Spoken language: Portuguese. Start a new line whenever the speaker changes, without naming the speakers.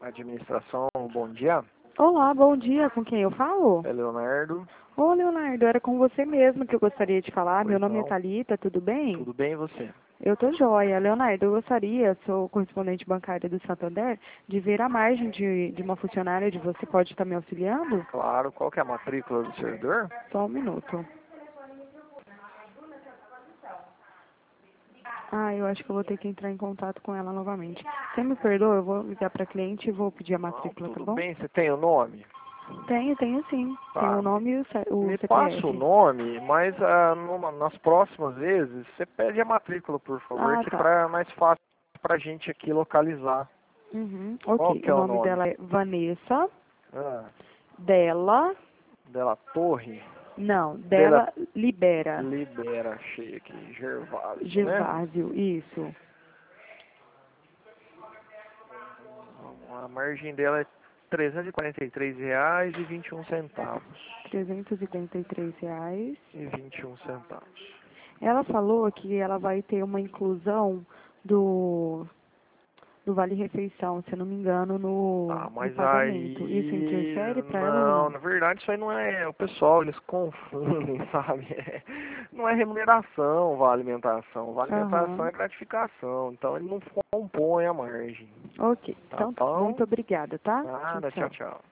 Administração, bom dia.
Olá, bom dia. Com quem eu falo?
É Leonardo.
Ô, Leonardo, era com você mesmo que eu gostaria de falar. Meu
Pois
nome é
não.
Thalita, tudo bem?
Tudo bem e você?
Eu tô joia. Leonardo, eu gostaria, sou correspondente bancária do Santander, de ver a margem de uma funcionária de você. Pode estar me auxiliando?
Claro, qual que é a matrícula do servidor?
Só um minuto. Ah, eu acho que eu vou ter que entrar em contato com ela novamente. Você me perdoa, eu vou ligar para a cliente e vou pedir a
Não,
matrícula, tá
tudo
bom?
bem, você tem o nome?
Tenho sim. Tem
Tá,
o nome e o
me passa o
CPF.
nome, mas nas próximas vezes você pede a matrícula, por favor,
Ah,
que
tá.
é mais fácil pra gente aqui localizar.
Uhum,
Qual
ok.
que
O
é o
nome
nome?
dela é Vanessa.
Ah,
Dela.
Della Torre?
Não,
Della
dela libera.
Libera, achei aqui, Gervásio, né?
Gervásio, isso.
A margem dela é R$ 343,21.
R$ 343.
E 21 centavos.
Ela falou que ela vai ter uma inclusão do, do Vale Refeição, se eu não me engano,
Ah,
no
mas
pagamento. Isso
aí...
interfere para ela ou
Não,
não?
na verdade isso aí não é... O pessoal, eles confundem, sabe? Não é remuneração, vale alimentação. Vale alimentação
Aham.
é gratificação. Então ele não compõe a margem.
Ok.
Tá
Então tá.
bom?
Muito obrigada, tá? Tchau,
Nada, tchau,
tchau.
tchau.